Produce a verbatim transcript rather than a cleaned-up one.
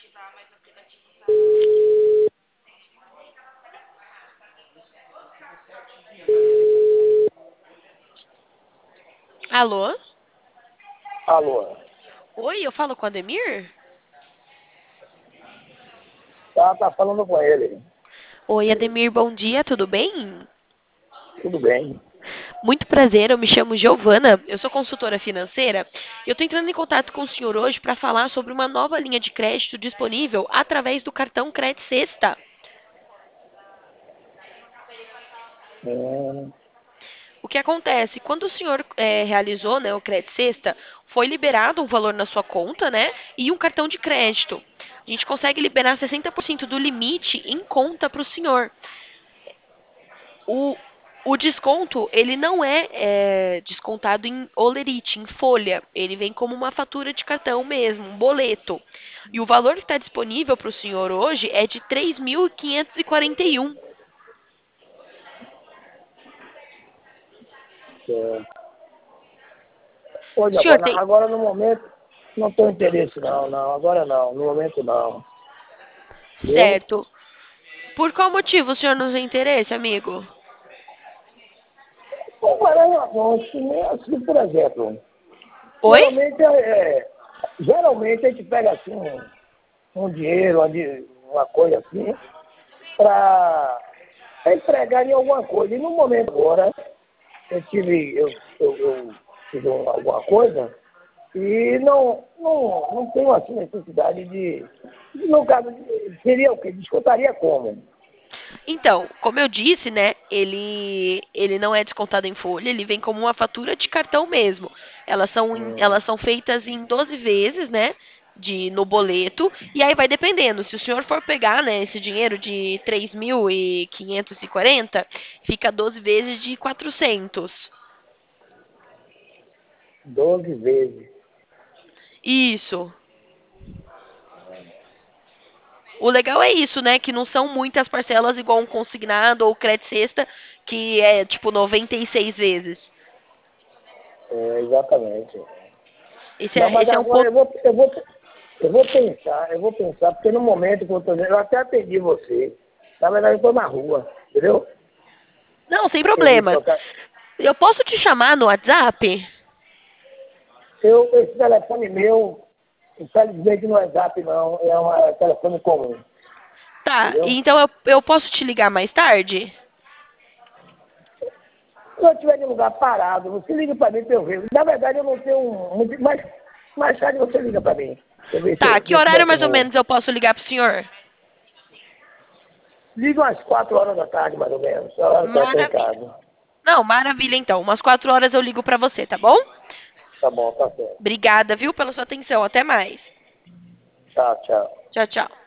Alô? Alô? Oi, eu falo com o Ademir? Tá, tá falando com ele. Oi, Ademir, bom dia, tudo bem? Tudo bem? Muito prazer, eu me chamo Giovana, eu sou consultora financeira e eu estou entrando em contato com o senhor hoje para falar sobre uma nova linha de crédito disponível através do cartão Credit Sexta. Hum, O que acontece? Quando o senhor eh, realizou, né, o Credit Sexta, foi liberado um valor na sua conta, né, e um cartão de crédito. A gente consegue liberar sessenta por cento do limite em conta para o senhor. O, o desconto, ele não é, é, descontado em olerite, em folha. Ele vem como uma fatura de cartão mesmo, um boleto. E o valor que está disponível para o senhor hoje é de três mil quinhentos e quarenta e um. é. Ô, O senhor Giovana, tem... agora no momento não tenho interesse não, não, agora não, no momento não. Viu? Certo. Por qual motivo o senhor não tem interesse, amigo? Agora é bom, assim, assim, por exemplo, Oi? geralmente, é, é, geralmente a gente pega assim um, um dinheiro, uma, di- uma coisa assim, para empregar em alguma coisa. E no momento agora, eu tive, eu, eu, eu fiz um- alguma coisa e não, não, não tenho assim necessidade de, de no caso, de- seria o quê? Descontaria como? Então, como eu disse, né, ele ele não é descontado em folha, ele vem como uma fatura de cartão mesmo. Elas são em- Hum, elas são feitas em doze vezes, né, de no boleto, e aí vai dependendo. Se o senhor for pegar, né, esse dinheiro de três mil e quinhentos e quarenta, fica doze vezes de quatrocentos. doze vezes. Isso. O legal é isso, né, que não são muitas parcelas igual um consignado ou crédito sexta, que é tipo noventa e seis vezes. É, exatamente. Esse Não, é, mas esse é um agora pouco. eu vou, eu vou, eu vou pensar, eu vou pensar, porque no momento que eu estou eu até atendi você. Na verdade, eu estou na rua, entendeu? Não, sem Eu vim problema. trocar. Eu posso te chamar no WhatsApp? Eu, esse telefone meu, infelizmente não é zap não, é um é telefone comum, Tá, entendeu? então eu, eu posso te ligar mais tarde? Se eu estiver em lugar parado, você liga para mim para eu ver. Na verdade, eu não tenho um, muito, mais, mais tarde você liga para mim. Deixa eu ver se Tá, eu, que se eu horário tiver mais ou como. menos eu posso ligar pro senhor? Liga umas quatro horas da tarde, mais ou menos. A hora que eu estou em Maravilha. casa. Não, maravilha então. Umas quatro horas eu ligo pra você, tá bom? Tá bom, tá certo. Obrigada, viu, pela sua atenção. Até mais. Tchau, tchau. Tchau, tchau.